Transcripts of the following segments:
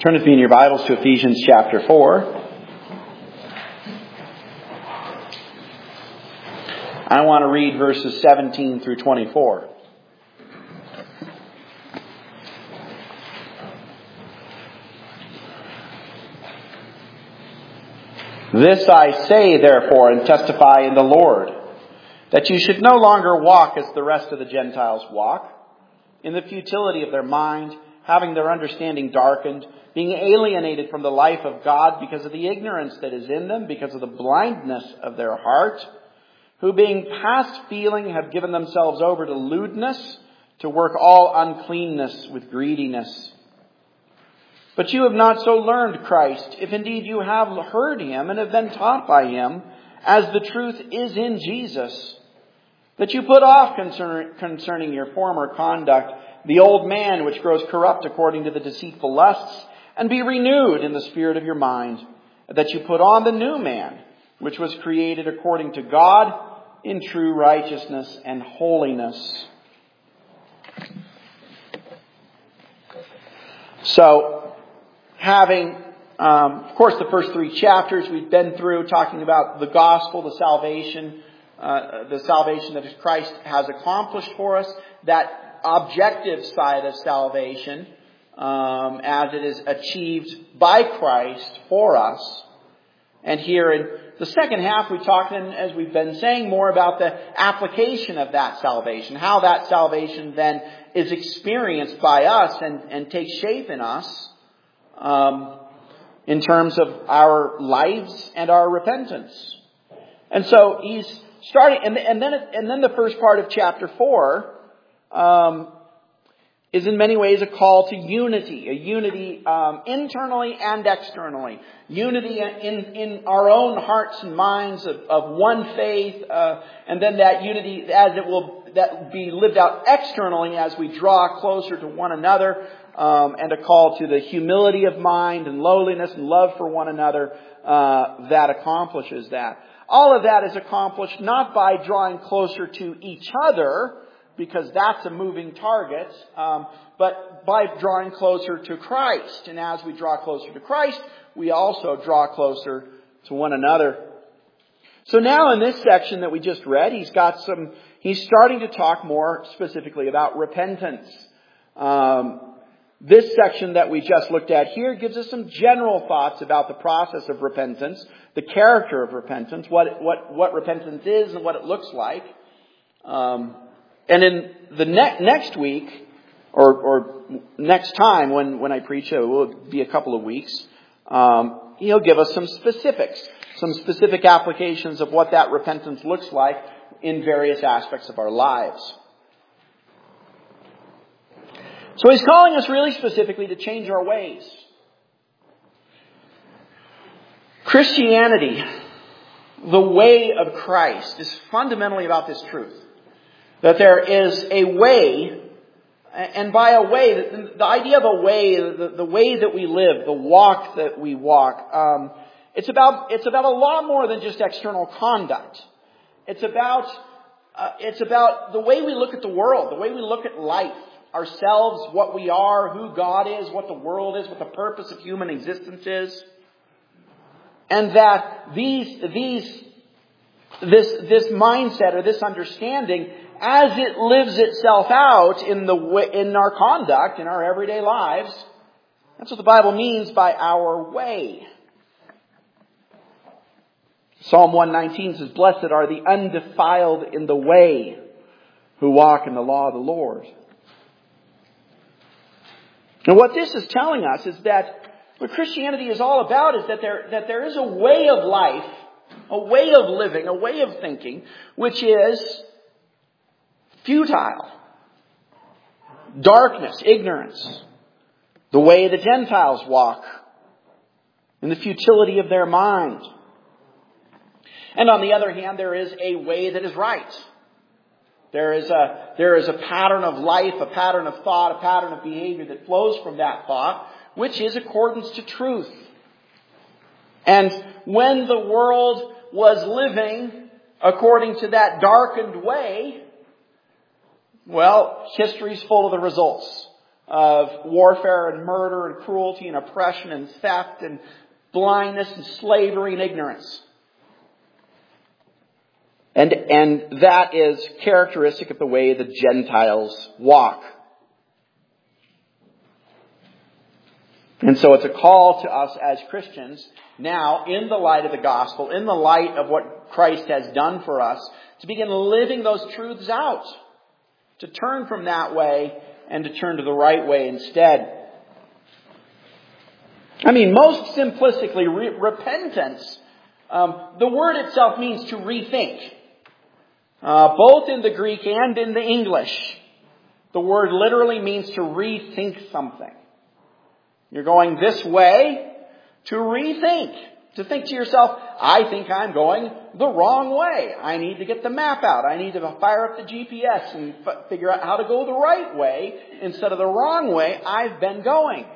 Turn with me in your Bibles to Ephesians chapter 4. I want to read verses 17 through 24. This I say, therefore, and testify in the Lord, that you should no longer walk as the rest of the Gentiles walk, in the futility of their mind, having their understanding darkened, being alienated from the life of God because of the ignorance that is in them, because of the blindness of their heart, who being past feeling have given themselves over to lewdness, to work all uncleanness with greediness. But you have not so learned Christ, if indeed you have heard him and have been taught by him, as the truth is in Jesus, that you put off concerning your former conduct the old man which grows corrupt according to the deceitful lusts, and be renewed in the spirit of your mind, that you put on the new man, which was created according to God in true righteousness and holiness. So, having, of course, the first three chapters we've been through talking about the gospel, the salvation that Christ has accomplished for us, that objective side of salvation, as it is achieved by Christ for us. And here in the second half, we talked, as we've been saying, more about the application of that salvation, how that salvation then is experienced by us and takes shape in us in terms of our lives and our repentance. And so he's starting, and then the first part of chapter 4 is in many ways a call to unity, a unity internally and externally. Unity in our own hearts and minds of one faith, and then that unity as it will be lived out externally as we draw closer to one another, and a call to the humility of mind and lowliness and love for one another that accomplishes that. All of that is accomplished not by drawing closer to each other, because that's a moving target, but by drawing closer to Christ. And as we draw closer to Christ, we also draw closer to one another. So now in this section that we just read, he's starting to talk more specifically about repentance. This section that we just looked at here gives us some general thoughts about the process of repentance, the character of repentance, what repentance is and what it looks like. And in the next week, or next time when I preach, it will be a couple of weeks, he'll give us some specific applications of what that repentance looks like in various aspects of our lives. So he's calling us really specifically to change our ways. Christianity, the way of Christ, is fundamentally about this truth. That there is a way, and by a way, the idea of a way, the way that we live, the walk that we walk, it's about a lot more than just external conduct. It's about the way we look at the world, the way we look at life, ourselves, what we are, who God is, what the world is, what the purpose of human existence is. And that this mindset or this understanding, as it lives itself out in our conduct, in our everyday lives, that's what the Bible means by our way. Psalm 119 says, "Blessed are the undefiled in the way, who walk in the law of the Lord." And what this is telling us is that what Christianity is all about is that there is a way of life, a way of living, a way of thinking, which is futile, darkness, ignorance, the way the Gentiles walk, in the futility of their mind. And on the other hand, there is a way that is right. There is a pattern of life, a pattern of thought, a pattern of behavior that flows from that thought, which is accordance to truth. And when the world was living according to that darkened way, well, history's full of the results. of warfare and murder and cruelty and oppression and theft and blindness and slavery and ignorance. And that is characteristic of the way the Gentiles walk. And so it's a call to us as Christians, now in the light of the gospel, in the light of what Christ has done for us, to begin living those truths out. To turn from that way and to turn to the right way instead. I mean, most simplistically, repentance, the word itself means to rethink. Both in the Greek and in the English, the word literally means to rethink something. You're going this way to rethink. To think to yourself, I think I'm going the wrong way. I need to get the map out. I need to fire up the GPS and figure out how to go the right way instead of the wrong way I've been going.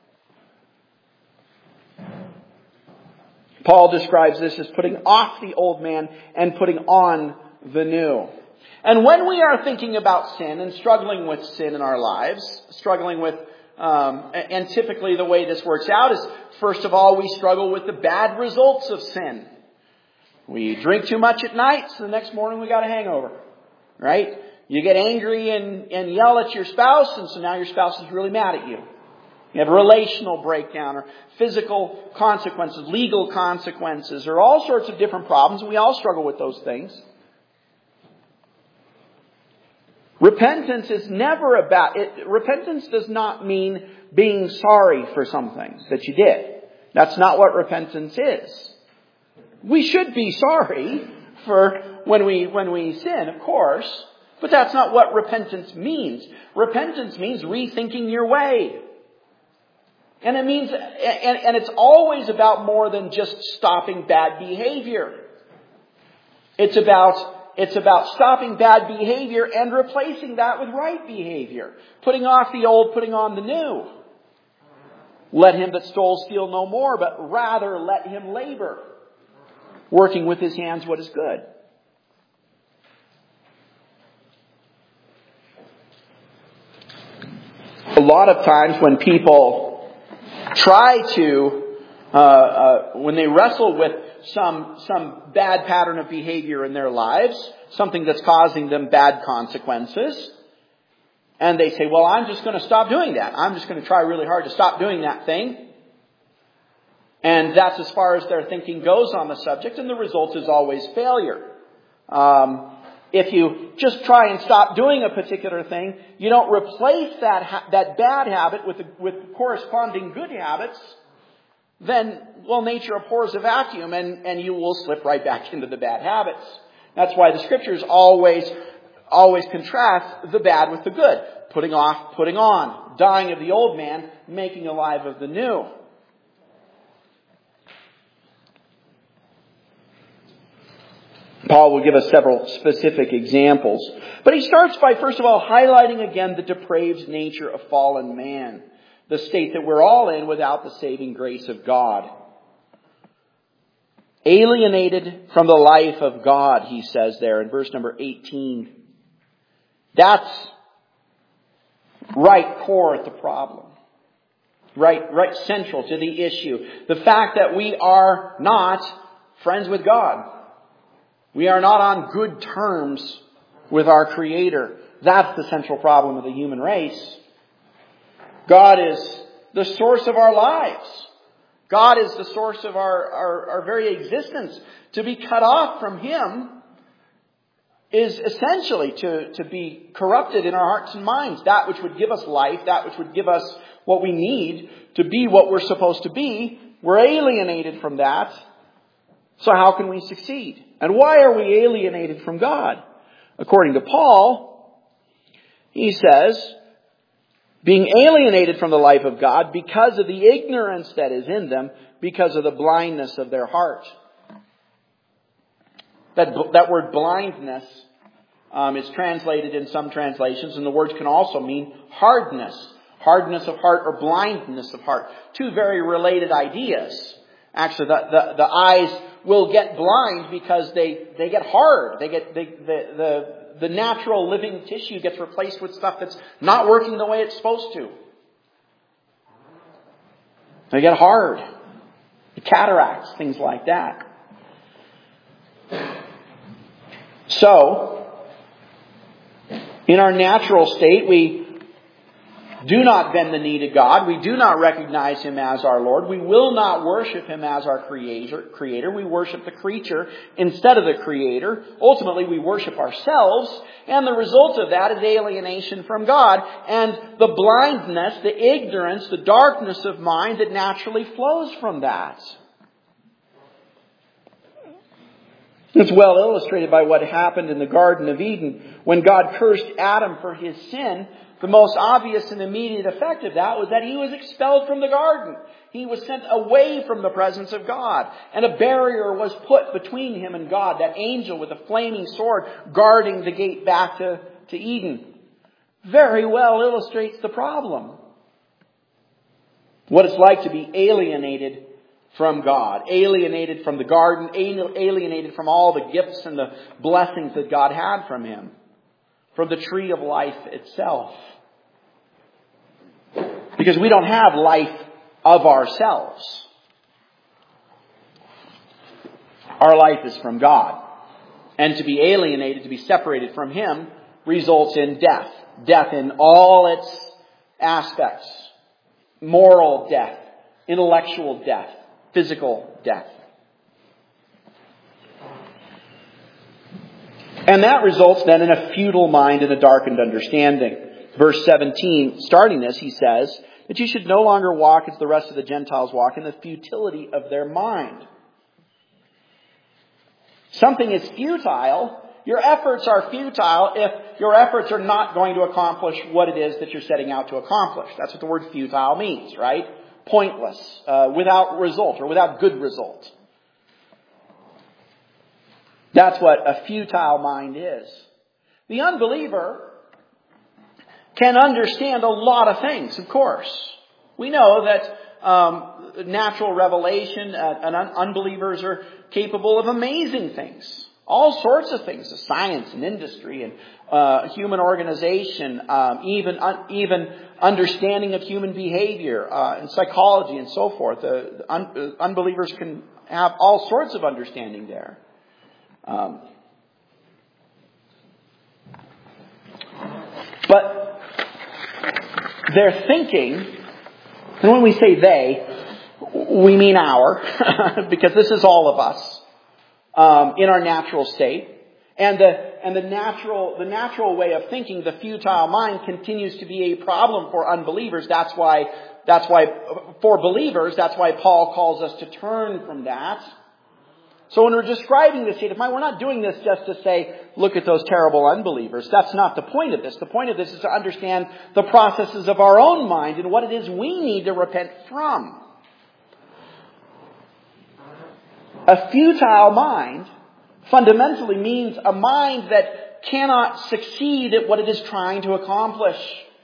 Paul describes this as putting off the old man and putting on the new. And when we are thinking about sin and struggling with sin in our lives, struggling with and typically the way this works out is, first of all, we struggle with the bad results of sin. We drink too much at night, so the next morning we got a hangover. Right? You get angry and yell at your spouse, and so now your spouse is really mad at you. You have a relational breakdown or physical consequences, legal consequences, or all sorts of different problems. We all struggle with those things. Repentance is never about it. Repentance does not mean being sorry for something that you did. That's not what repentance is. We should be sorry for when we sin, of course, but that's not what repentance means. Repentance means rethinking your way. And it means and it's always about more than just stopping bad behavior. It's about stopping bad behavior and replacing that with right behavior. Putting off the old, putting on the new. Let him that stole steal no more, but rather let him labor, working with his hands what is good. A lot of times when people try to, when they wrestle with some bad pattern of behavior in their lives, something that's causing them bad consequences, and they say, well, I'm just going to stop doing that. I'm just going to try really hard to stop doing that thing. And that's as far as their thinking goes on the subject, and the result is always failure. If you just try and stop doing a particular thing, you don't replace that bad habit with corresponding good habits, then, well, nature abhors a vacuum and you will slip right back into the bad habits. That's why the scriptures always contrast the bad with the good. Putting off, putting on. Dying of the old man, making alive of the new. Paul will give us several specific examples. But he starts by, first of all, highlighting again the depraved nature of fallen man. The state that we're all in without the saving grace of God. Alienated from the life of God, he says there in verse number 18. That's right core at the problem. Right central to the issue. The fact that we are not friends with God. We are not on good terms with our Creator. That's the central problem of the human race. God is the source of our lives. God is the source of our very existence. To be cut off from Him is essentially to be corrupted in our hearts and minds. That which would give us life, that which would give us what we need to be what we're supposed to be, we're alienated from that. So how can we succeed? And why are we alienated from God? According to Paul, he says, being alienated from the life of God because of the ignorance that is in them, because of the blindness of their heart. That word blindness is translated in some translations, and the words can also mean hardness. Hardness of heart or blindness of heart. Two very related ideas. Actually, the eyes will get blind because they get hard. The the natural living tissue gets replaced with stuff that's not working the way it's supposed to. They get hard. Cataracts, things like that. So, in our natural state, we do not bend the knee to God. We do not recognize Him as our Lord. We will not worship Him as our Creator. We worship the creature instead of the Creator. Ultimately, we worship ourselves. And the result of that is alienation from God. And the blindness, the ignorance, the darkness of mind that naturally flows from that. It's well illustrated by what happened in the Garden of Eden. When God cursed Adam for his sin, the most obvious and immediate effect of that was that he was expelled from the garden. He was sent away from the presence of God. And a barrier was put between him and God. That angel with a flaming sword guarding the gate back to Eden. Very well illustrates the problem. What it's like to be alienated from God. Alienated from the garden. Alienated from all the gifts and the blessings that God had from him. From the tree of life itself. Because we don't have life of ourselves. Our life is from God. And to be alienated, to be separated from Him, results in death. Death in all its aspects. Moral death. Intellectual death. Physical death. And that results then in a futile mind and a darkened understanding. Verse 17, starting this, he says that you should no longer walk as the rest of the Gentiles walk in the futility of their mind. Something is futile. Your efforts are futile if your efforts are not going to accomplish what it is that you're setting out to accomplish. That's what the word futile means, right? Pointless, without result or without good result. That's what a futile mind is. The unbeliever can understand a lot of things, of course. We know that natural revelation, unbelievers are capable of amazing things. All sorts of things, science and industry and human organization, even understanding of human behavior and psychology and so forth. Unbelievers can have all sorts of understanding there. But their thinking, and when we say they, we mean our, because this is all of us, in our natural state. And the natural way of thinking, the futile mind, continues to be a problem for unbelievers. That's why for believers, that's why Paul calls us to turn from that. So when we're describing the state of mind, we're not doing this just to say, look at those terrible unbelievers. That's not the point of this. The point of this is to understand the processes of our own mind and what it is we need to repent from. A futile mind fundamentally means a mind that cannot succeed at what it is trying to accomplish.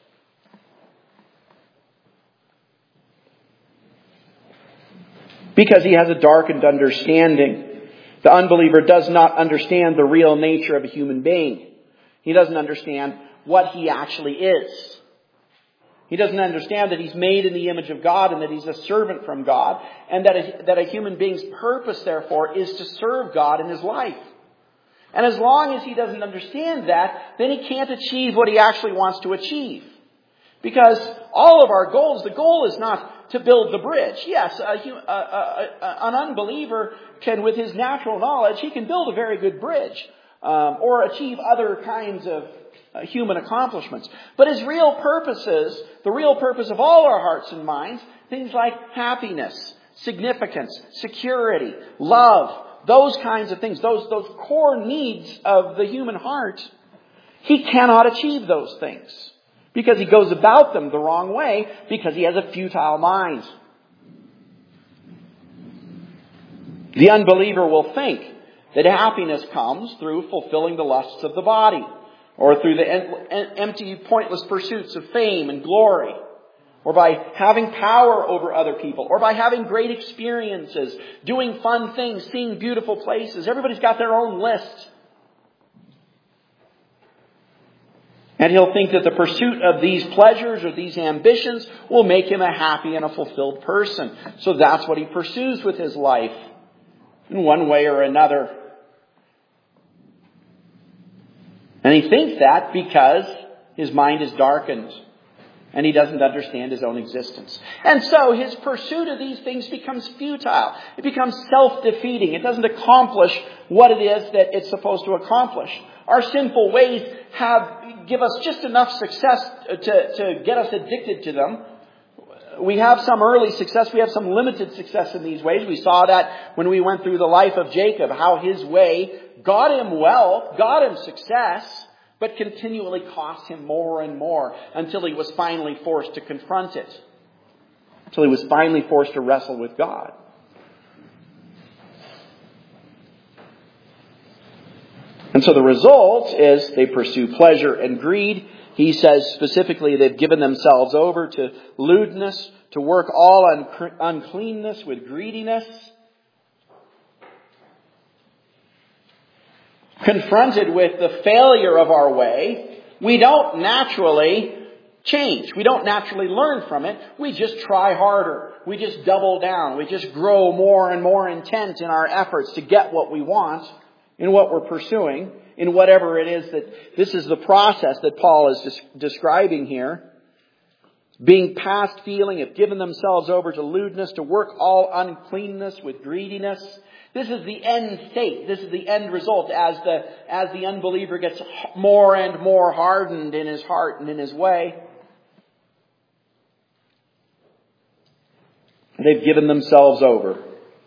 Because he has a darkened understanding. The unbeliever does not understand the real nature of a human being. He doesn't understand what he actually is. He doesn't understand that he's made in the image of God and that he's a servant from God. And that a human being's purpose, therefore, is to serve God in his life. And as long as he doesn't understand that, then he can't achieve what he actually wants to achieve. Because all of our goals, the goal is not to build the bridge. Yes, an unbeliever can, with his natural knowledge, he can build a very good bridge. Or achieve other kinds of human accomplishments. But his real purposes, the real purpose of all our hearts and minds, things like happiness, significance, security, love, those kinds of things, those core needs of the human heart, he cannot achieve those things. Because he goes about them the wrong way, because he has a futile mind. The unbeliever will think that happiness comes through fulfilling the lusts of the body, or through the empty, pointless pursuits of fame and glory, or by having power over other people, or by having great experiences, doing fun things, seeing beautiful places. Everybody's got their own list. And he'll think that the pursuit of these pleasures or these ambitions will make him a happy and a fulfilled person. So that's what he pursues with his life in one way or another. And he thinks that because his mind is darkened and he doesn't understand his own existence. And so his pursuit of these things becomes futile. It becomes self-defeating. It doesn't accomplish what it is that it's supposed to accomplish. Our sinful ways give us just enough success to get us addicted to them. We have some early success. We have some limited success in these ways. We saw that when we went through the life of Jacob, how his way got him wealth, got him success, but continually cost him more and more until he was finally forced to confront it. Until he was finally forced to wrestle with God. And so the result is they pursue pleasure and greed. He says specifically they've given themselves over to lewdness, to work all uncleanness with greediness. Confronted with the failure of our way, we don't naturally change. We don't naturally learn from it. We just try harder. We just double down. We just grow more and more intent in our efforts to get what we want in what we're pursuing, in whatever it is that this is the process that Paul is describing here. Being past feeling, have given themselves over to lewdness, to work all uncleanness with greediness. This is the end state. This is the end result as the unbeliever gets more and more hardened in his heart and in his way. They've given themselves over.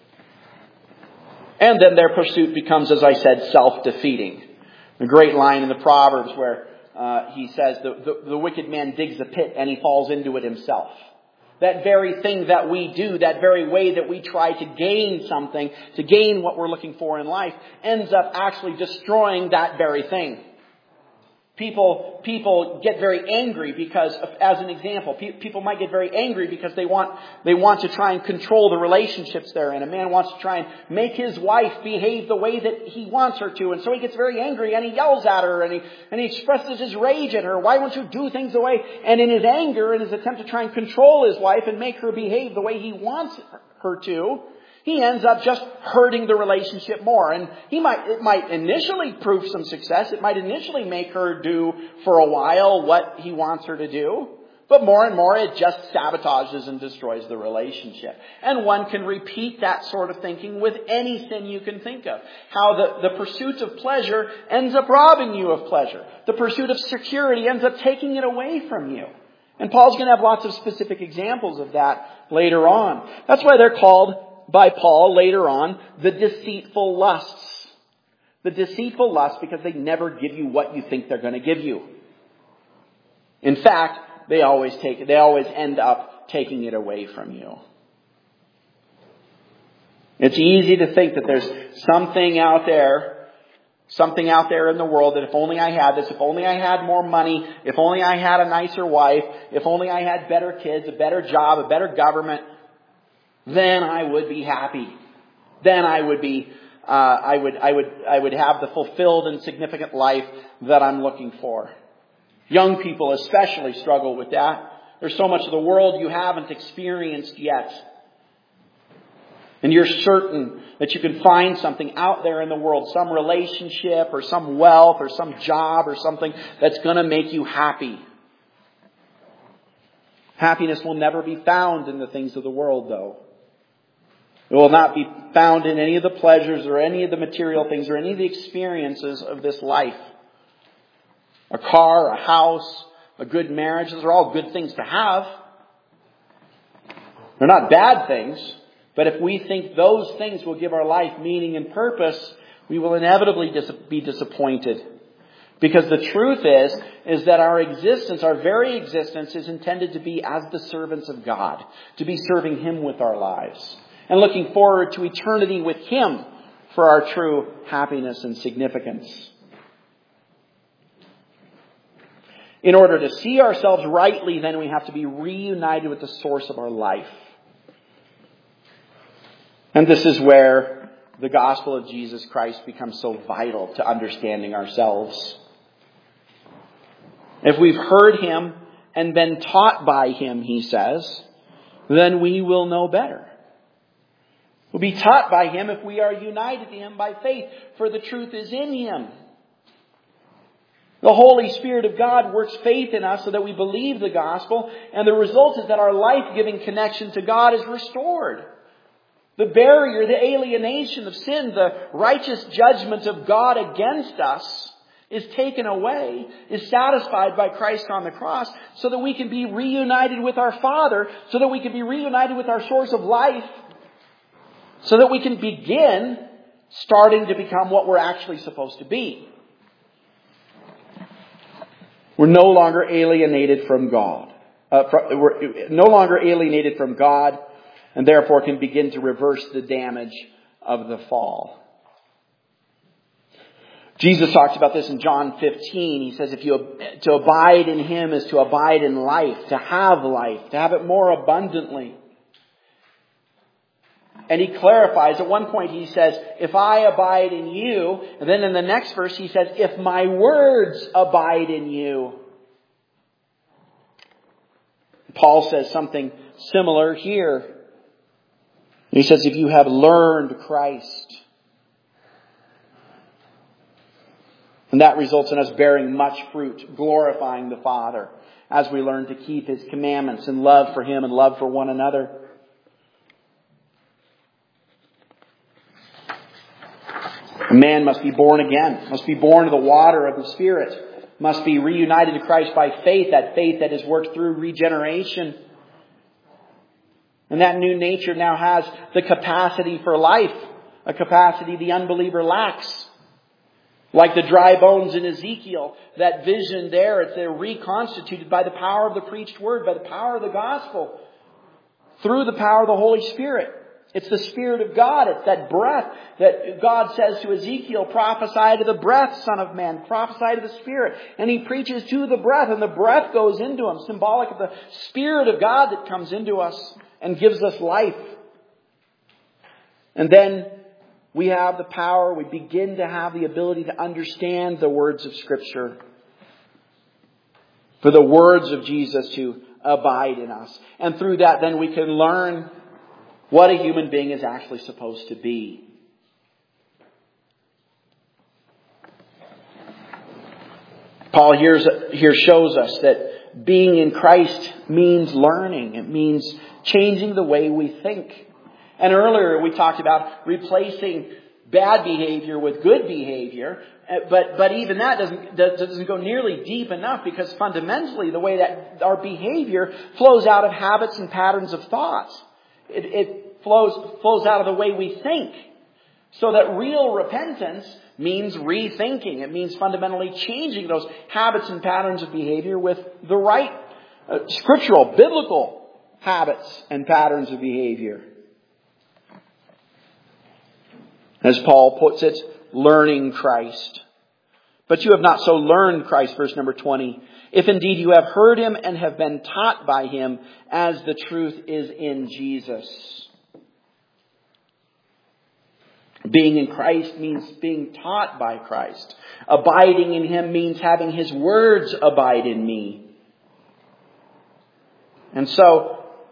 And then their pursuit becomes, as I said, self-defeating. A great line in the Proverbs where he says, the wicked man digs a pit and he falls into it himself. That very thing that we do, that very way that we try to gain something, to gain what we're looking for in life, ends up actually destroying that very thing. People get very angry because, as an example, people might get very angry because they want to try and control the relationships they're in. A man wants to try and make his wife behave the way that he wants her to. And so he gets very angry and he yells at her and he expresses his rage at her. Why won't you do things the way? And in his anger, in his attempt to try and control his wife and make her behave the way he wants her to, he ends up just hurting the relationship more. And it might initially prove some success. It might initially make her do for a while what he wants her to do. But more and more it just sabotages and destroys the relationship. And one can repeat that sort of thinking with any sin you can think of. How the pursuit of pleasure ends up robbing you of pleasure. The pursuit of security ends up taking it away from you. And Paul's going to have lots of specific examples of that later on. That's why they're called by Paul later on, the deceitful lusts. The deceitful lusts because they never give you what you think they're going to give you. In fact, they always end up taking it away from you. It's easy to think that there's something out there in the world that if only I had this, if only I had more money, if only I had a nicer wife, if only I had better kids, a better job, a better government, then I would be happy. Then I would be, I would have the fulfilled and significant life that I'm looking for. Young people especially struggle with that. There's so much of the world you haven't experienced yet. And you're certain that you can find something out there in the world, some relationship or some wealth or some job or something that's going to make you happy. Happiness will never be found in the things of the world, though. It will not be found in any of the pleasures or any of the material things or any of the experiences of this life. A car, a house, a good marriage, those are all good things to have. They're not bad things, but if we think those things will give our life meaning and purpose, we will inevitably be disappointed. Because the truth is that our existence, our very existence, is intended to be as the servants of God, to be serving Him with our lives. And looking forward to eternity with Him for our true happiness and significance. In order to see ourselves rightly, then we have to be reunited with the source of our life. And this is where the gospel of Jesus Christ becomes so vital to understanding ourselves. If we've heard Him and been taught by Him, he says, then we will know better. We'll be taught by Him if we are united to Him by faith, for the truth is in Him. The Holy Spirit of God works faith in us so that we believe the gospel, and the result is that our life-giving connection to God is restored. The barrier, the alienation of sin, the righteous judgment of God against us is taken away, is satisfied by Christ on the cross, so that we can be reunited with our Father, so that we can be reunited with our source of life, so that we can begin starting to become what we're actually supposed to be. We're no longer alienated from God. We're no longer alienated from God, and therefore can begin to reverse the damage of the fall. Jesus talks about this in John 15. He says, to abide in Him is to abide in life, to have it more abundantly. And He clarifies, at one point He says, if I abide in you, and then in the next verse He says, if my words abide in you. Paul says something similar here. He says, if you have learned Christ. And that results in us bearing much fruit, glorifying the Father, as we learn to keep His commandments in love for Him and love for one another. A man must be born again, must be born of the water of the Spirit, must be reunited to Christ by faith that is worked through regeneration. And that new nature now has the capacity for life, a capacity the unbeliever lacks. Like the dry bones in Ezekiel, that vision there, they're reconstituted by the power of the preached word, by the power of the gospel, through the power of the Holy Spirit. It's the Spirit of God. It's that breath that God says to Ezekiel, prophesy to the breath, Son of Man, prophesy to the Spirit. And he preaches to the breath, and the breath goes into him, symbolic of the Spirit of God that comes into us and gives us life. And then we have the power, we begin to have the ability to understand the words of Scripture. For the words of Jesus to abide in us. And through that then we can learn what a human being is actually supposed to be. Paul here shows us that being in Christ means learning. It means changing the way we think. And earlier we talked about replacing bad behavior with good behavior. But even that doesn't go nearly deep enough, because fundamentally the way that our behavior flows out of habits and patterns of thought. It flows out of the way we think. So that real repentance means rethinking. It means fundamentally changing those habits and patterns of behavior with the right scriptural, biblical habits and patterns of behavior. As Paul puts it, learning Christ. But you have not so learned Christ, verse number 20. If indeed you have heard Him and have been taught by Him, as the truth is in Jesus. Being in Christ means being taught by Christ. Abiding in Him means having His words abide in me. And so,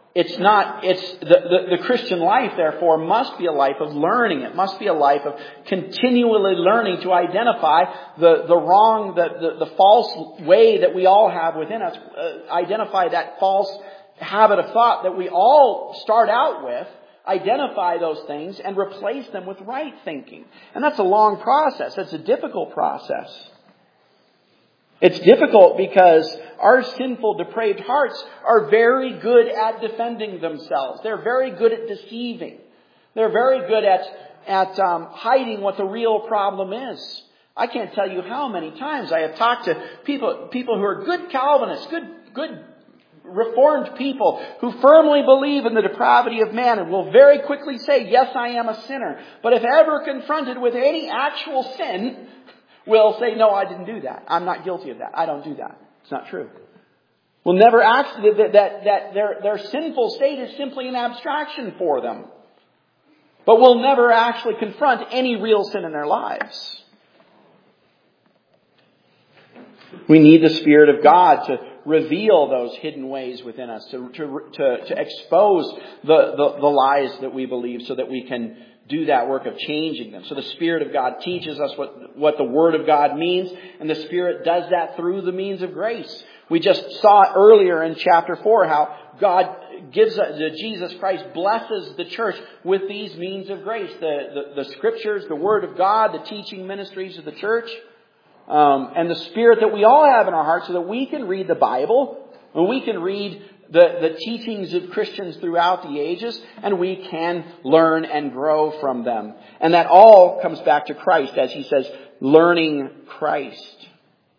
the Christian life, therefore, must be a life of learning. It must be a life of continually learning to identify the wrong, the false way that we all have within us. Identify that false habit of thought that we all start out with. Identify those things and replace them with right thinking. And that's a long process. That's a difficult process. It's difficult because our sinful, depraved hearts are very good at defending themselves. They're very good at deceiving. They're very good at hiding what the real problem is. I can't tell you how many times I have talked to people who are good Calvinists, good Reformed people who firmly believe in the depravity of man and will very quickly say, yes, I am a sinner. But if ever confronted with any actual sin, will say, no, I didn't do that. I'm not guilty of that. I don't do that. It's not true. Will never act that their sinful state is simply an abstraction for them. But will never actually confront any real sin in their lives. We need the Spirit of God to reveal those hidden ways within us, to expose the lies that we believe so that we can do that work of changing them. So the Spirit of God teaches us what the Word of God means, and the Spirit does that through the means of grace. We just saw earlier in chapter 4 how God gives Jesus Christ blesses the church with these means of grace. The Scriptures, the Word of God, the teaching ministries of the church, and the Spirit that we all have in our hearts so that we can read the Bible, and we can read the teachings of Christians throughout the ages, and we can learn and grow from them. And that all comes back to Christ, as he says, learning Christ.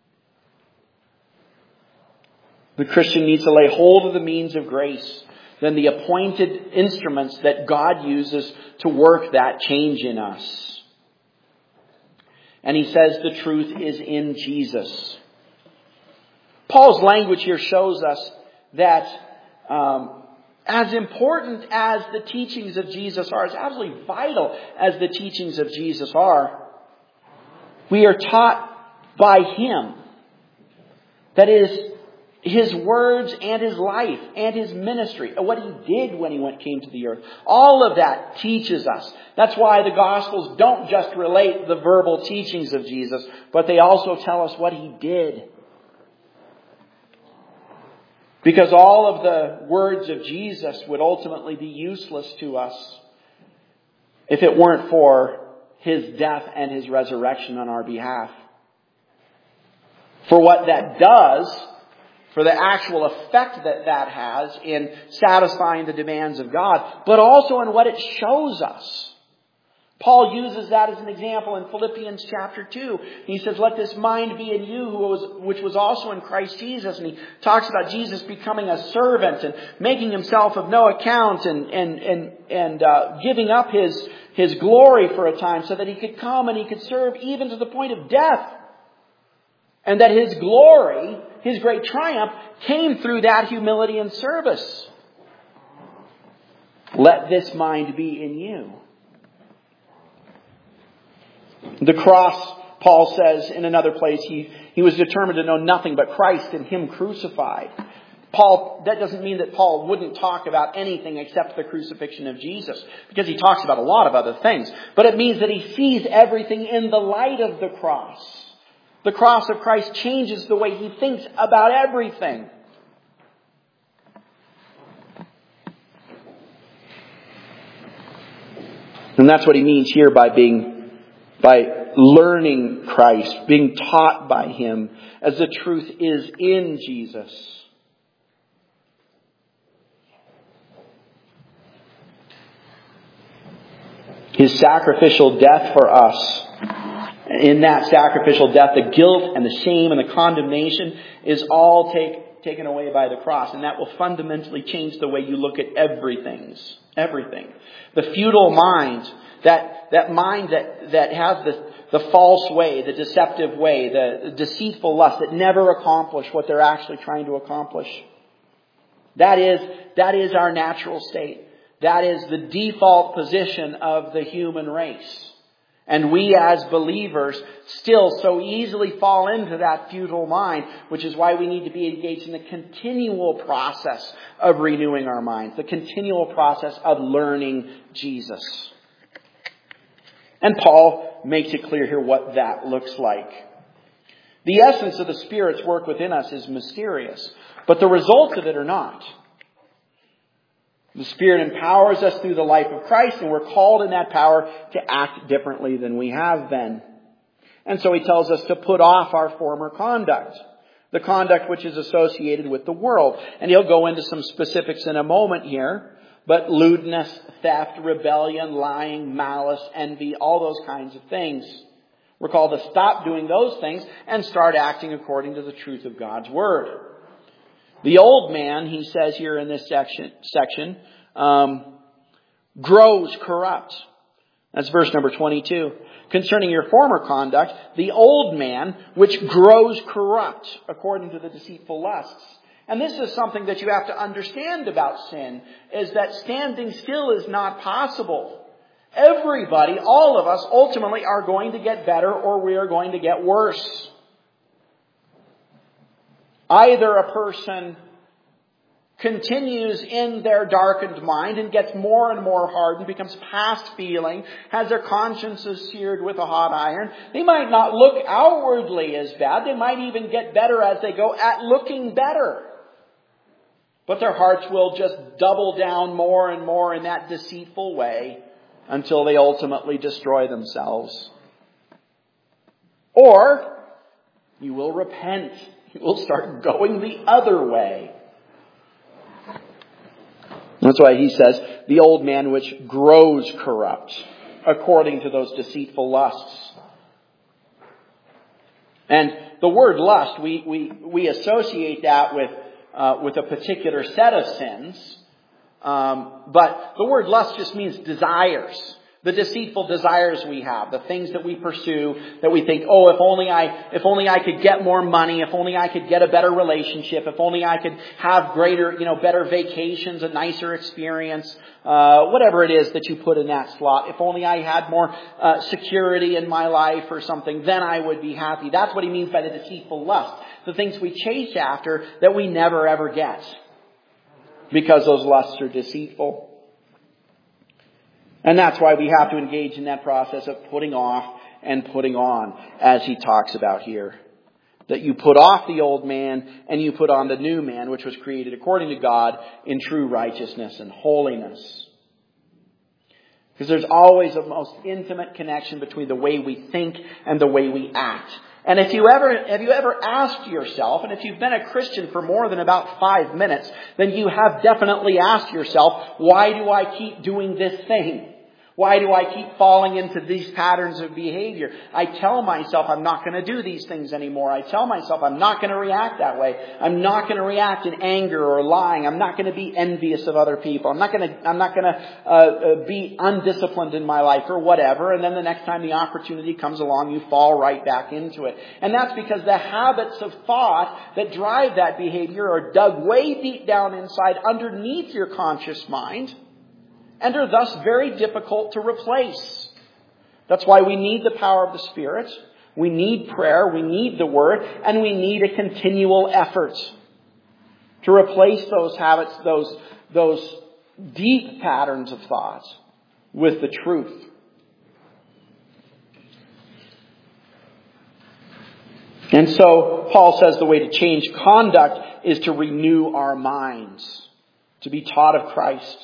The Christian needs to lay hold of the means of grace, then the appointed instruments that God uses to work that change in us. And he says the truth is in Jesus. Paul's language here shows us that as important as the teachings of Jesus are, as absolutely vital as the teachings of Jesus are, we are taught by Him. That is, His words and His life and His ministry, what He did when He came to the earth. All of that teaches us. That's why the Gospels don't just relate the verbal teachings of Jesus, but they also tell us what He did. Because all of the words of Jesus would ultimately be useless to us if it weren't for His death and His resurrection on our behalf. For what that does, for the actual effect that has in satisfying the demands of God, but also in what it shows us. Paul uses that as an example in Philippians chapter 2. He says, let this mind be in you which was also in Christ Jesus. And he talks about Jesus becoming a servant and making himself of no account and giving up his glory for a time so that he could come and he could serve even to the point of death. And that his glory, his great triumph, came through that humility and service. Let this mind be in you. The cross, Paul says in another place, he was determined to know nothing but Christ and Him crucified. That doesn't mean that Paul wouldn't talk about anything except the crucifixion of Jesus, because he talks about a lot of other things. But it means that he sees everything in the light of the cross. The cross of Christ changes the way he thinks about everything. And that's what he means here by learning Christ, being taught by Him, as the truth is in Jesus. His sacrificial death for us. In that sacrificial death, the guilt and the shame and the condemnation is all taken away by the cross. And that will fundamentally change the way you look at everything. The futile mind, that mind that has the false way, the deceptive way, the deceitful lust that never accomplish what they're actually trying to accomplish. That is our natural state. That is the default position of the human race. And we as believers still so easily fall into that futile mind, which is why we need to be engaged in the continual process of renewing our minds, the continual process of learning Jesus. And Paul makes it clear here what that looks like. The essence of the Spirit's work within us is mysterious, but the results of it are not. The Spirit empowers us through the life of Christ, and we're called in that power to act differently than we have been. And so he tells us to put off our former conduct, the conduct which is associated with the world. And he'll go into some specifics in a moment here, but lewdness, theft, rebellion, lying, malice, envy, all those kinds of things. We're called to stop doing those things and start acting according to the truth of God's Word. The old man, he says here in this section, grows corrupt. That's verse number 22. Concerning your former conduct, the old man, which grows corrupt according to the deceitful lusts. And this is something that you have to understand about sin, is that standing still is not possible. Everybody, all of us, ultimately are going to get better or we are going to get worse. Either a person continues in their darkened mind and gets more and more hardened, becomes past feeling, has their consciences seared with a hot iron. They might not look outwardly as bad. They might even get better as they go at looking better. But their hearts will just double down more and more in that deceitful way until they ultimately destroy themselves. Or you will repent. You will start going the other way. That's why he says, the old man which grows corrupt, according to those deceitful lusts. And the word lust, we associate that with a particular set of sins. But the word lust just means desires. The deceitful desires we have, the things that we pursue, that we think, oh, if only I could get more money, if only I could get a better relationship, if only I could have greater, better vacations, a nicer experience, whatever it is that you put in that slot. If only I had more security in my life or something, then I would be happy. That's what he means by the deceitful lust. The things we chase after that we never ever get. Because those lusts are deceitful. And that's why we have to engage in that process of putting off and putting on, as he talks about here. That you put off the old man and you put on the new man, which was created according to God in true righteousness and holiness. Because there's always a most intimate connection between the way we think and the way we act. And have you ever asked yourself, and if you've been a Christian for more than about 5 minutes, then you have definitely asked yourself, why do I keep doing this thing? Why do I keep falling into these patterns of behavior? I tell myself I'm not going to do these things anymore. I tell myself I'm not going to react that way. I'm not going to react in anger or lying. I'm not going to be envious of other people. I'm not going to be undisciplined in my life or whatever. And then the next time the opportunity comes along, you fall right back into it. And that's because the habits of thought that drive that behavior are dug way deep down inside underneath your conscious mind, and are thus very difficult to replace. That's why we need the power of the Spirit. We need prayer. We need the Word. And we need a continual effort to replace those habits, those deep patterns of thought with the truth. And so Paul says the way to change conduct is to renew our minds, to be taught of Christ.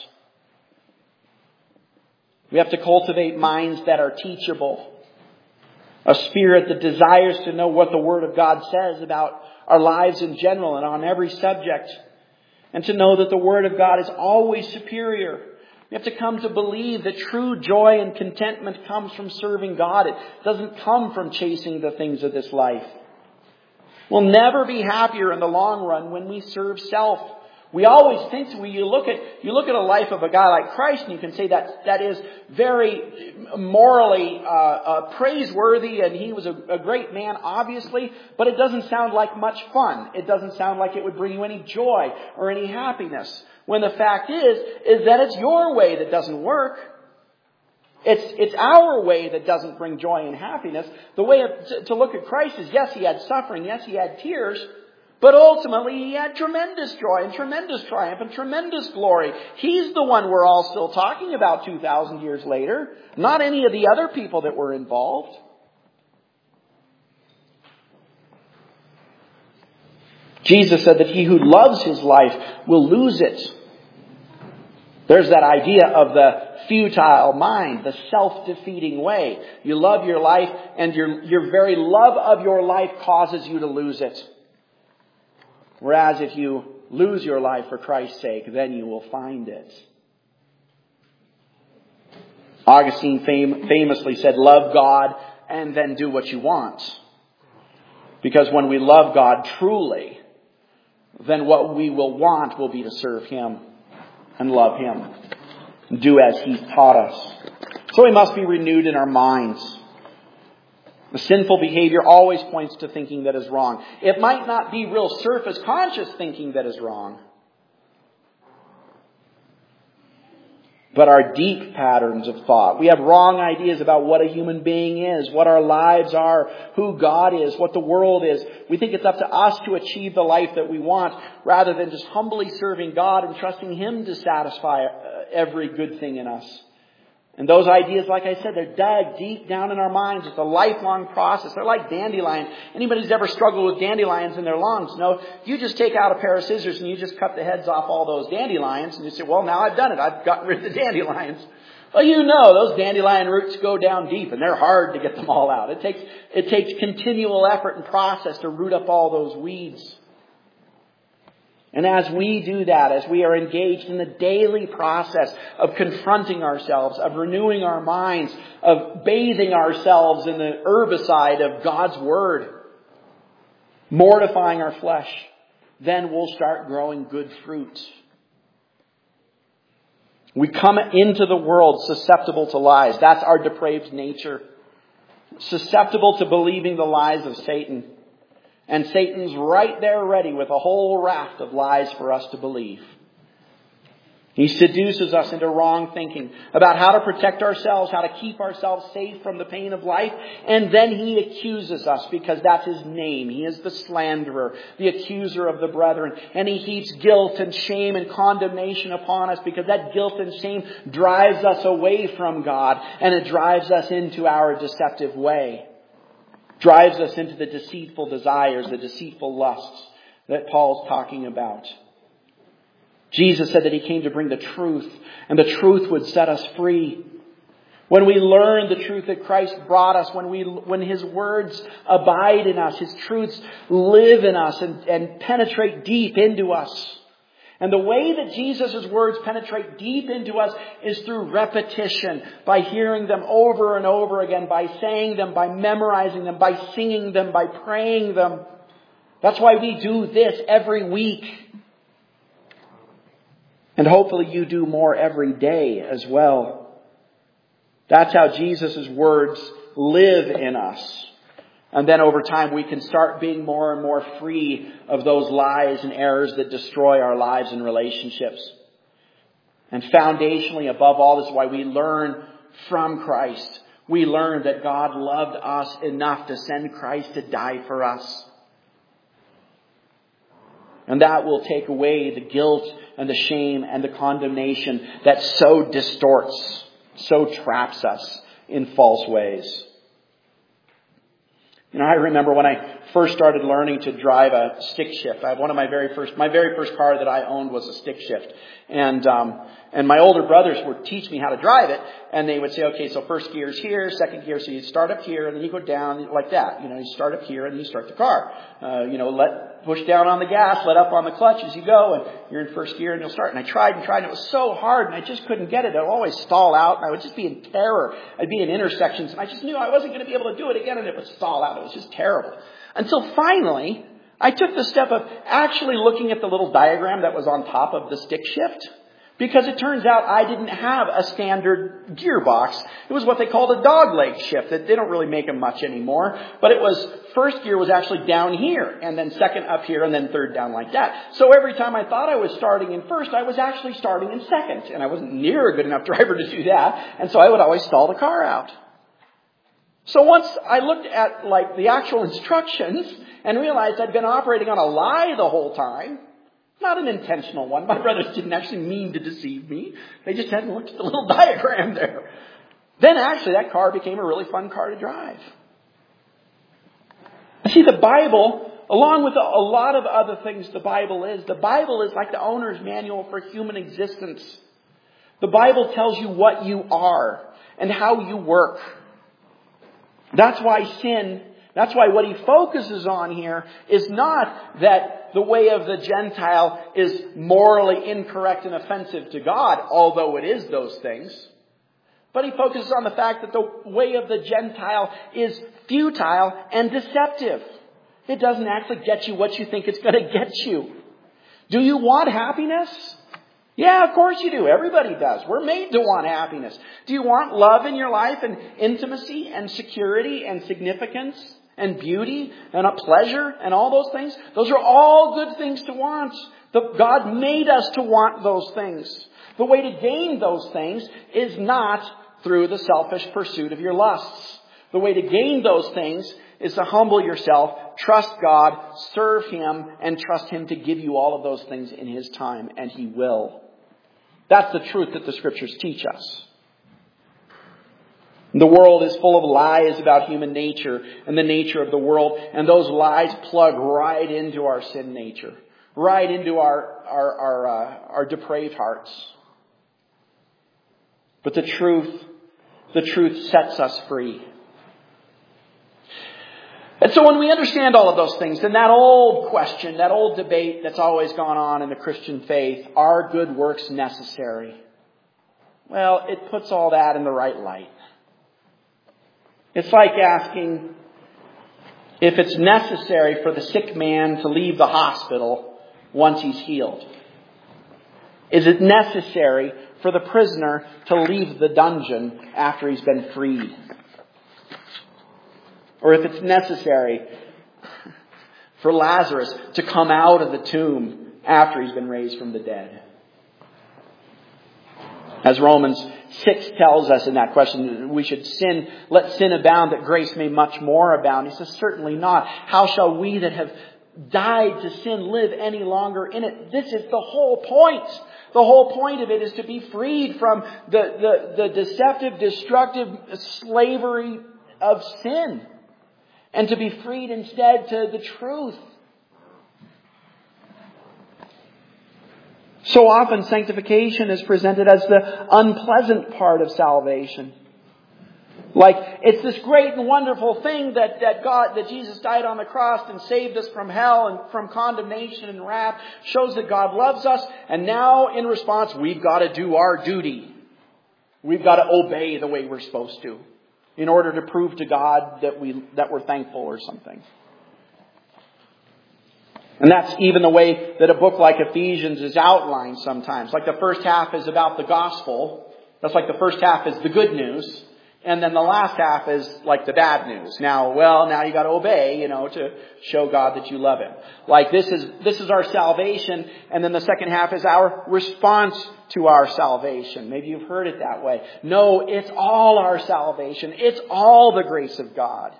We have to cultivate minds that are teachable. A spirit that desires to know what the Word of God says about our lives in general and on every subject. And to know that the Word of God is always superior. We have to come to believe that true joy and contentment comes from serving God. It doesn't come from chasing the things of this life. We'll never be happier in the long run when we serve self. We always think, when you look at a life of a guy like Christ, and you can say that is very morally praiseworthy, and he was a great man, obviously, but it doesn't sound like much fun. It doesn't sound like it would bring you any joy or any happiness. When the fact is that it's your way that doesn't work. It's our way that doesn't bring joy and happiness. The way to look at Christ is, yes, he had suffering, yes, he had tears, but ultimately he had tremendous joy and tremendous triumph and tremendous glory. He's the one we're all still talking about 2,000 years later, not any of the other people that were involved. Jesus said that he who loves his life will lose it. There's that idea of the futile mind, the self-defeating way. You love your life, and your very love of your life causes you to lose it. Whereas if you lose your life for Christ's sake, then you will find it. Augustine famously said, love God and then do what you want. Because when we love God truly, then what we will want will be to serve Him and love Him. And do as He's taught us. So we must be renewed in our minds. The sinful behavior always points to thinking that is wrong. It might not be real surface conscious thinking that is wrong. but our deep patterns of thought. We have wrong ideas about what a human being is, what our lives are, who God is, what the world is. We think it's up to us to achieve the life that we want, rather than just humbly serving God and trusting Him to satisfy every good thing in us. And those ideas, like I said, they're dug deep down in our minds. It's a lifelong process. They're like dandelions. Anybody who's ever struggled with dandelions in their lawns, no, you just take out a pair of scissors and you just cut the heads off all those dandelions and you say, well, now I've done it. I've gotten rid of the dandelions. Well, you know, those dandelion roots go down deep and they're hard to get them all out. It takes continual effort and process to root up all those weeds. And as we do that, as we are engaged in the daily process of confronting ourselves, of renewing our minds, of bathing ourselves in the herbicide of God's Word, mortifying our flesh, then we'll start growing good fruit. We come into the world susceptible to lies. That's our depraved nature. Susceptible to believing the lies of Satan. And Satan's right there ready with a whole raft of lies for us to believe. He seduces us into wrong thinking about how to protect ourselves, how to keep ourselves safe from the pain of life. And then he accuses us because that's his name. He is the slanderer, the accuser of the brethren. And he heaps guilt and shame and condemnation upon us because that guilt and shame drives us away from God. And it drives us into our deceptive way. Drives us into the deceitful desires, the deceitful lusts that Paul's talking about. Jesus said that He came to bring the truth, and the truth would set us free. When we learn the truth that Christ brought us, when His words abide in us, His truths live in us and penetrate deep into us. And the way that Jesus' words penetrate deep into us is through repetition, by hearing them over and over again, by saying them, by memorizing them, by singing them, by praying them. That's why we do this every week. And hopefully you do more every day as well. That's how Jesus' words live in us. And then over time we can start being more and more free of those lies and errors that destroy our lives and relationships. And foundationally, above all, this is why we learn from Christ. We learn that God loved us enough to send Christ to die for us. And that will take away the guilt and the shame and the condemnation that so distorts, so traps us in false ways. You know, I remember when I first started learning to drive a stick shift. My very first car that I owned was a stick shift. And my older brothers would teach me how to drive it. And they would say, okay, so first gear's here, second gear, so you start up here and then you go down like that. You know, you start up here and then you start the car. Push down on the gas, let up on the clutch as you go, and you're in first gear and you'll start. And I tried, and it was so hard, and I just couldn't get it. It would always stall out, and I would just be in terror. I'd be in intersections, and I just knew I wasn't going to be able to do it again, and it would stall out. It was just terrible. Until finally, I took the step of actually looking at the little diagram that was on top of the stick shift. Because it turns out I didn't have a standard gearbox. It was what they called a dog leg shift. They don't really make them much anymore. But it was, first gear was actually down here, and then second up here, and then third down like that. So every time I thought I was starting in first, I was actually starting in second. And I wasn't near a good enough driver to do that. And so I would always stall the car out. So once I looked at the actual instructions and realized I'd been operating on a lie the whole time, not an intentional one. My brothers didn't actually mean to deceive me. They just hadn't looked at the little diagram there. Then actually that car became a really fun car to drive. See, the Bible, along with a lot of other things the Bible is like the owner's manual for human existence. The Bible tells you what you are and how you work. That's why what he focuses on here is not that the way of the Gentile is morally incorrect and offensive to God, although it is those things. But he focuses on the fact that the way of the Gentile is futile and deceptive. It doesn't actually get you what you think it's going to get you. Do you want happiness? Yeah, of course you do. Everybody does. We're made to want happiness. Do you want love in your life and intimacy and security and significance and beauty and a pleasure and all those things? Those are all good things to want. God made us to want those things. The way to gain those things is not through the selfish pursuit of your lusts. The way to gain those things is to humble yourself, trust God, serve Him, and trust Him to give you all of those things in His time, and He will. That's the truth that the Scriptures teach us. The world is full of lies about human nature and the nature of the world, and those lies plug right into our sin nature, right into our depraved hearts. But the truth sets us free. And so when we understand all of those things, then that old question, that old debate that's always gone on in the Christian faith, are good works necessary? Well, it puts all that in the right light. It's like asking if it's necessary for the sick man to leave the hospital once he's healed. Is it necessary for the prisoner to leave the dungeon after he's been freed? Or if it's necessary for Lazarus to come out of the tomb after he's been raised from the dead. As Romans 6 tells us in that question, we should let sin abound that grace may much more abound. He says, certainly not. How shall we that have died to sin live any longer in it? This is the whole point. The whole point of it is to be freed from the deceptive, destructive slavery of sin. And to be freed instead to the truth. So often sanctification is presented as the unpleasant part of salvation. Like it's this great and wonderful thing that Jesus died on the cross and saved us from hell and from condemnation and wrath, shows that God loves us, and now in response we've got to do our duty. We've got to obey the way we're supposed to in order to prove to God that we're thankful or something. And that's even the way that a book like Ephesians is outlined sometimes. Like the first half is about the gospel. That's like the first half is the good news. And then the last half is like the bad news. Now you got to obey, to show God that you love Him. Like this is our salvation. And then the second half is our response to our salvation. Maybe you've heard it that way. No, it's all our salvation. It's all the grace of God.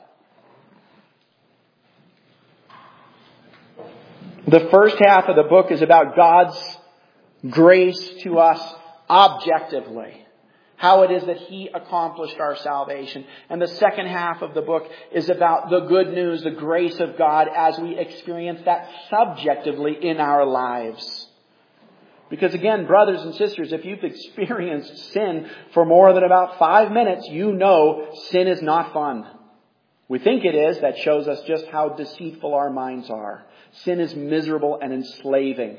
The first half of the book is about God's grace to us objectively. How it is that He accomplished our salvation. And the second half of the book is about the good news, the grace of God as we experience that subjectively in our lives. Because again, brothers and sisters, if you've experienced sin for more than about 5 minutes, you know sin is not fun. We think it is. That shows us just how deceitful our minds are. Sin is miserable and enslaving.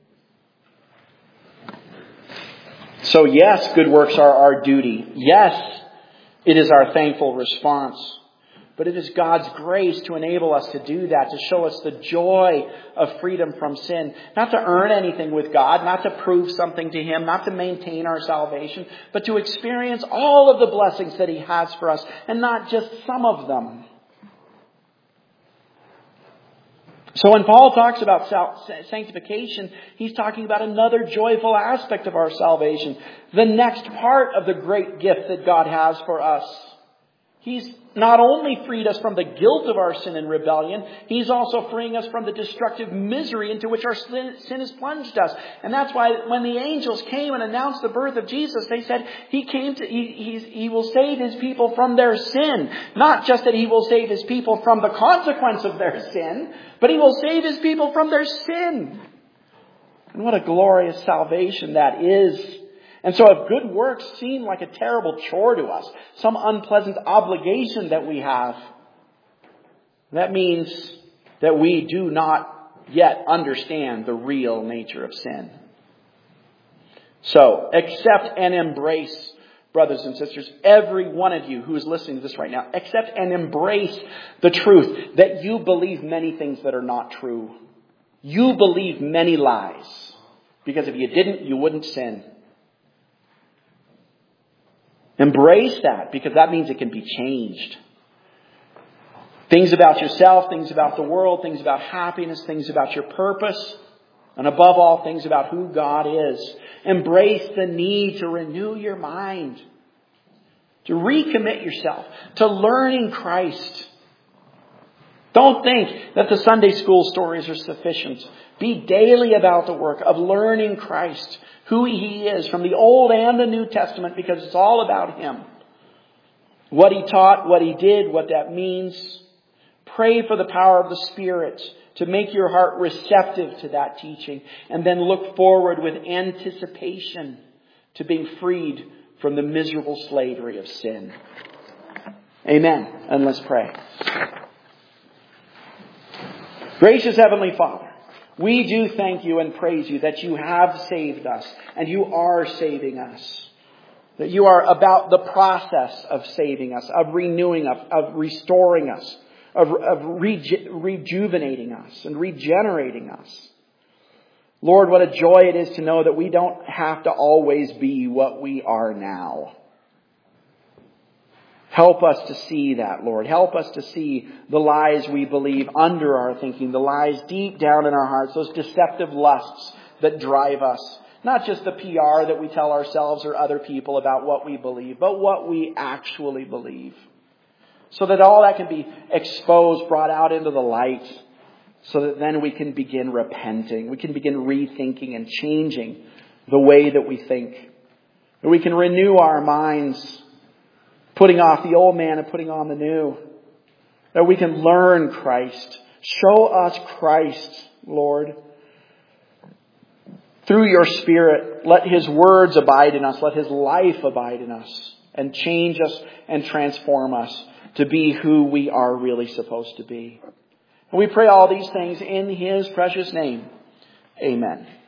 So yes, good works are our duty. Yes, it is our thankful response. But it is God's grace to enable us to do that, to show us the joy of freedom from sin. Not to earn anything with God, not to prove something to Him, not to maintain our salvation, but to experience all of the blessings that He has for us, and not just some of them. So when Paul talks about sanctification, he's talking about another joyful aspect of our salvation. The next part of the great gift that God has for us. He's not only freed us from the guilt of our sin and rebellion, He's also freeing us from the destructive misery into which our sin has plunged us. And that's why when the angels came and announced the birth of Jesus, they said He will save His people from their sin. Not just that He will save His people from the consequence of their sin, but He will save His people from their sin. And what a glorious salvation that is. And so if good works seem like a terrible chore to us, some unpleasant obligation that we have, that means that we do not yet understand the real nature of sin. So accept and embrace, brothers and sisters, every one of you who is listening to this right now, accept and embrace the truth that you believe many things that are not true. You believe many lies. Because if you didn't, you wouldn't sin. Embrace that, because that means it can be changed. Things about yourself, things about the world, things about happiness, things about your purpose. And above all things about who God is, embrace the need to renew your mind, to recommit yourself to learning Christ. Don't think that the Sunday school stories are sufficient. Be daily about the work of learning Christ, who He is from the Old and the New Testament, because it's all about Him. What He taught, what He did, what that means. Pray for the power of the Spirit to make your heart receptive to that teaching, and then look forward with anticipation to being freed from the miserable slavery of sin. Amen. And let's pray. Gracious Heavenly Father, we do thank You and praise You that You have saved us and You are saving us. That You are about the process of saving us, of renewing us, of restoring us, of rejuvenating us and regenerating us. Lord, what a joy it is to know that we don't have to always be what we are now. Help us to see that, Lord. Help us to see the lies we believe under our thinking, the lies deep down in our hearts, those deceptive lusts that drive us. Not just the PR that we tell ourselves or other people about what we believe, but what we actually believe. So that all that can be exposed, brought out into the light, so that then we can begin repenting. We can begin rethinking and changing the way that we think. That we can renew our minds, putting off the old man and putting on the new. That we can learn Christ. Show us Christ, Lord. Through Your Spirit, let His words abide in us. Let His life abide in us. And change us and transform us to be who we are really supposed to be. And we pray all these things in His precious name. Amen.